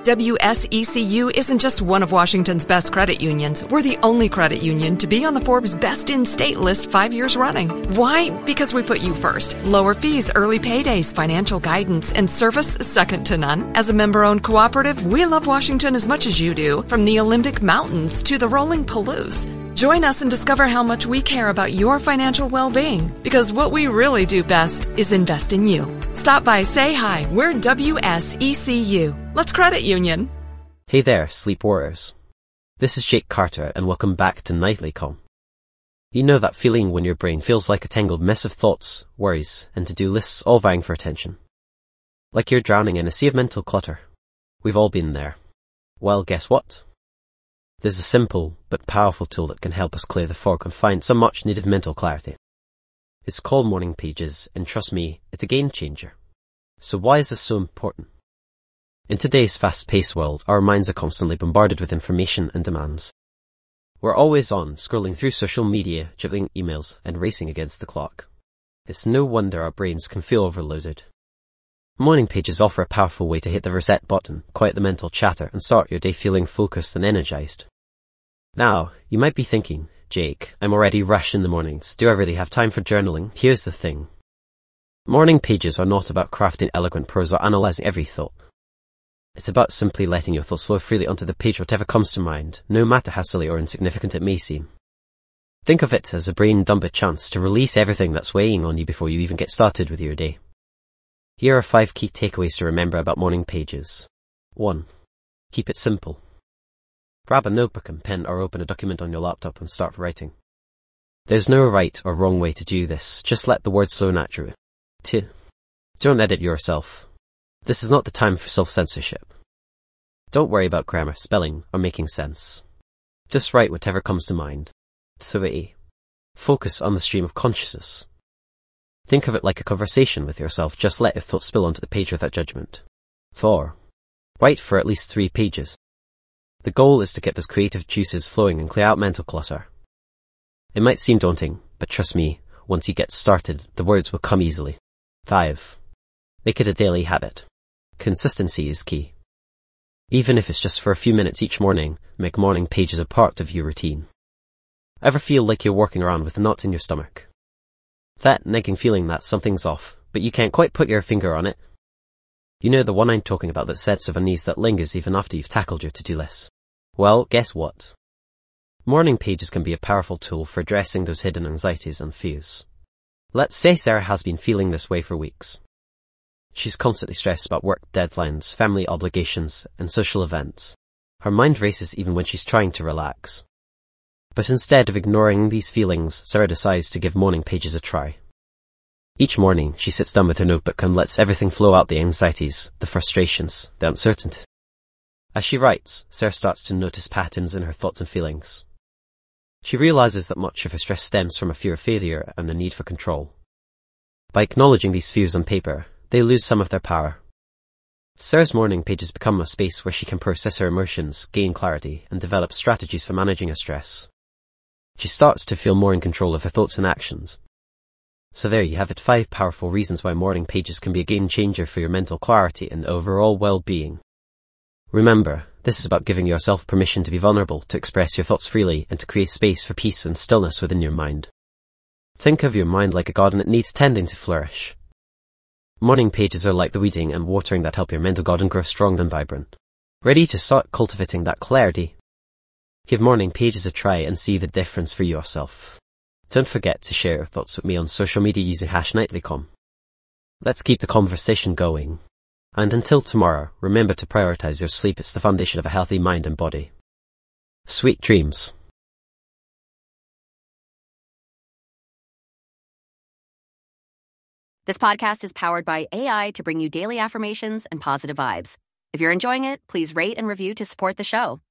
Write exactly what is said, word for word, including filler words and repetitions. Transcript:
W S E C U isn't just one of Washington's best credit unions. We're the only credit union to be on the Forbes Best in State list five years running. Why? Because we put you first. Lower fees, early paydays, financial guidance, and service second to none. As a member-owned cooperative, we love Washington as much as you do, from the Olympic Mountains to the rolling Palouse. Join us and discover how much we care about your financial well-being, because what we really do best is invest in you. Stop by, say hi. We're W S E C U. Let's credit union. Hey there, sleep warriors. This is Jake Carter, and welcome back to Nightly Calm. You know that feeling when your brain feels like a tangled mess of thoughts, worries, and to-do lists all vying for attention. Like you're drowning in a sea of mental clutter. We've all been there. Well, guess what? There's a simple but powerful tool that can help us clear the fog and find some much needed mental clarity. It's called Morning Pages, and trust me, it's a game changer. So why is this so important? In today's fast-paced world, our minds are constantly bombarded with information and demands. We're always on, scrolling through social media, juggling emails, and racing against the clock. It's no wonder our brains can feel overloaded. Morning Pages offer a powerful way to hit the reset button, quiet the mental chatter, and start your day feeling focused and energized. Now, you might be thinking, Jake, I'm already rushed in the mornings. Do I really have time for journaling? Here's the thing. Morning Pages are not about crafting eloquent prose or analyzing every thought. It's about simply letting your thoughts flow freely onto the page, whatever comes to mind, no matter how silly or insignificant it may seem. Think of it as a brain dump, a chance to release everything that's weighing on you before you even get started with your day. Here are five key takeaways to remember about Morning Pages. one. Keep it simple. Grab a notebook and pen or open a document on your laptop and start writing. There's no right or wrong way to do this, just let the words flow naturally. two. Don't edit yourself. This is not the time for self-censorship. Don't worry about grammar, spelling, or making sense. Just write whatever comes to mind. three. Focus on the stream of consciousness. Think of it like a conversation with yourself, just let your thoughts spill onto the page without judgment. four. Write for at least three pages. The goal is to get those creative juices flowing and clear out mental clutter. It might seem daunting, but trust me, once you get started, the words will come easily. five. Make it a daily habit. Consistency is key. Even if it's just for a few minutes each morning, make Morning Pages a part of your routine. Ever feel like you're walking around with a knot in your stomach? That nagging feeling that something's off, but you can't quite put your finger on it? You know the one I'm talking about, that sense of unease that lingers even after you've tackled your to-do list. Well, guess what? Morning Pages can be a powerful tool for addressing those hidden anxieties and fears. Let's say Sarah has been feeling this way for weeks. She's constantly stressed about work deadlines, family obligations, and social events. Her mind races even when she's trying to relax. But instead of ignoring these feelings, Sarah decides to give Morning Pages a try. Each morning, she sits down with her notebook and lets everything flow out, the anxieties, the frustrations, the uncertainty. As she writes, Sarah starts to notice patterns in her thoughts and feelings. She realizes that much of her stress stems from a fear of failure and a need for control. By acknowledging these fears on paper, they lose some of their power. Sarah's Morning Pages become a space where she can process her emotions, gain clarity, and develop strategies for managing her stress. She starts to feel more in control of her thoughts and actions. So there you have it, five powerful reasons why Morning Pages can be a game changer for your mental clarity and overall well-being. Remember, this is about giving yourself permission to be vulnerable, to express your thoughts freely, and to create space for peace and stillness within your mind. Think of your mind like a garden that needs tending to flourish. Morning Pages are like the weeding and watering that help your mental garden grow strong and vibrant. Ready to start cultivating that clarity? Give Morning Pages a try and see the difference for yourself. Don't forget to share your thoughts with me on social media using hash nightlycom. Let's keep the conversation going. And until tomorrow, remember to prioritize your sleep. It's the foundation of a healthy mind and body. Sweet dreams. This podcast is powered by A I to bring you daily affirmations and positive vibes. If you're enjoying it, please rate and review to support the show.